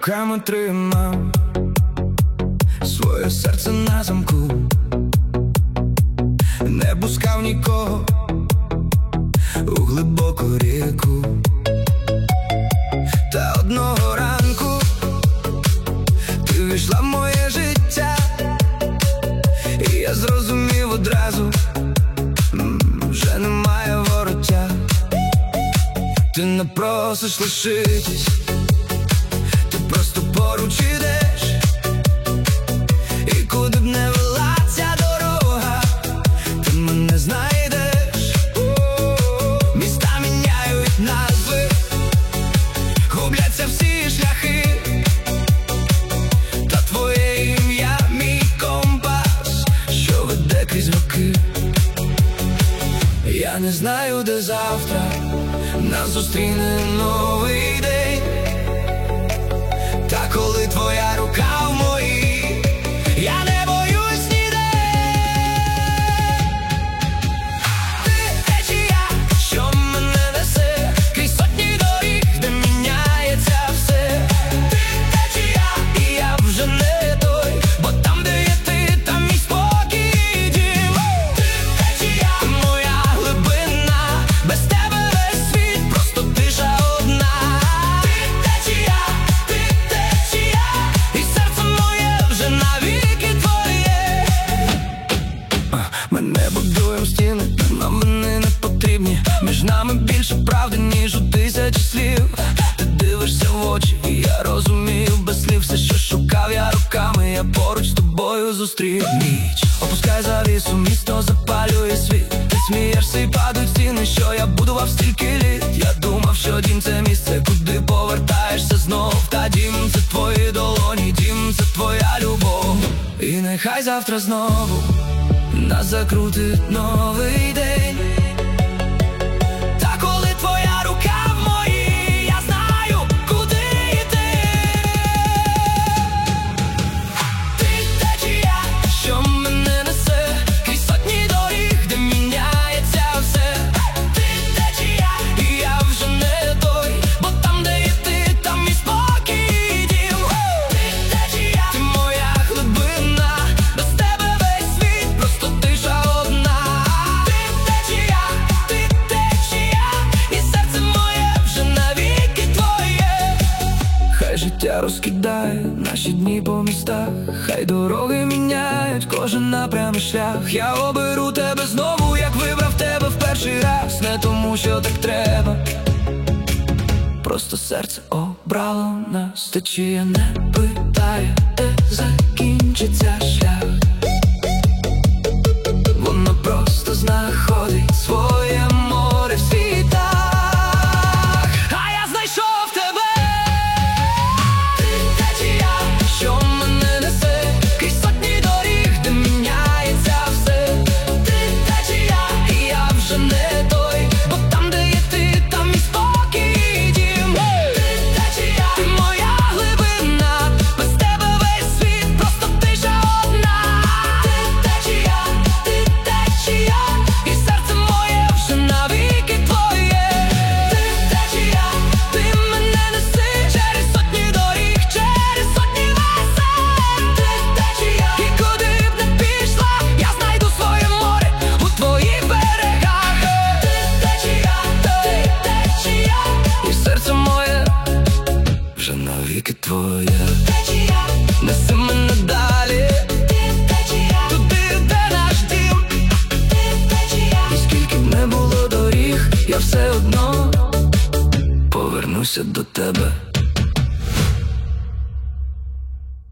руками тримав своє серце на замку, не пускав нікого у глибоку ріку. Та одного ранку ти війшла в моє життя, і я зрозумів одразу, вже немає вороття. Ти не просиш лишитись, ти просто поруч ідеш, і куди б не вела ця дорога, ти мене знайдеш. Міста міняють назви, губляться всі шляхи, та твоє ім'я мій компас, що веде крізь роки. Я не знаю, де завтра нас зустріне новий день, та коли твоя рука в моїй, я не боюсь ніде. Ти течія, що мене несе крізь сотні доріг, де міняється все. Ти течія, і я вже не той, бо там, де є ти, там мій спокій і дім. Ти течія, ти моя глибина, без тебе весь світ просто тиша одна. Ти течія, і серце моє вже навіки твоє. Ми не будуємо стіни, нам вони не потрібні. Між нами більше правди, ніж у тисячі слів. Ти дивишся в очі, і я розумію без слів все, що шукав я руками, я поруч з тобою зустрів. Ніч опускай завісу, місто запалює світ. Ти смієшся і падають стіни, що я будував стільки літ. Я думав, що дім це місце, куди повертаєшся знов. Та дім це твої долоні, дім це твоя любов. І нехай завтра знову нас закрутить новий день, та коли твоя рука в моїй, я знаю, куди йти. Ти течія, що мене несе крізь сотні доріг, де міняється все. Ти течія, і я вже не той, бо там, де є ти, там мій спокій і дім. Ти течія, ти моя глибина, без тебе весь світ просто тиша одна. Ти течія, і серце моє вже навіки твоє. Хай життя розкидає наші дні по містах, хай дороги міняють кожен напрям і шлях. Я оберу тебе знову, як вибрав тебе в перший раз. Не тому, що так треба, просто серце обрало нас. Течія не питає, де закінчиться шлях, воно просто знаходить своє море в світах. А я знайшов тебе. Ти течія, що мене несе крізь сотні доріг, де міняється все. Ти течія, і я вже не той, бо там, де є ти, там мій спокій і дім. Ти течія, ти моя глибина, без тебе весь світ просто тиша одна. Ти течія, і серце моє вже навіки твоє. Ти течія, ти мене неси через сотні доріг, через сотні весен. Ти течія, і куди б не пішла, я знайду своє море у твоїх берегах. Ти течія, і серце моє вже навіки твоє. Течія, неси мене далі, туди, де наш дім. І скільки б не було доріг, я все одно повернуся до тебе.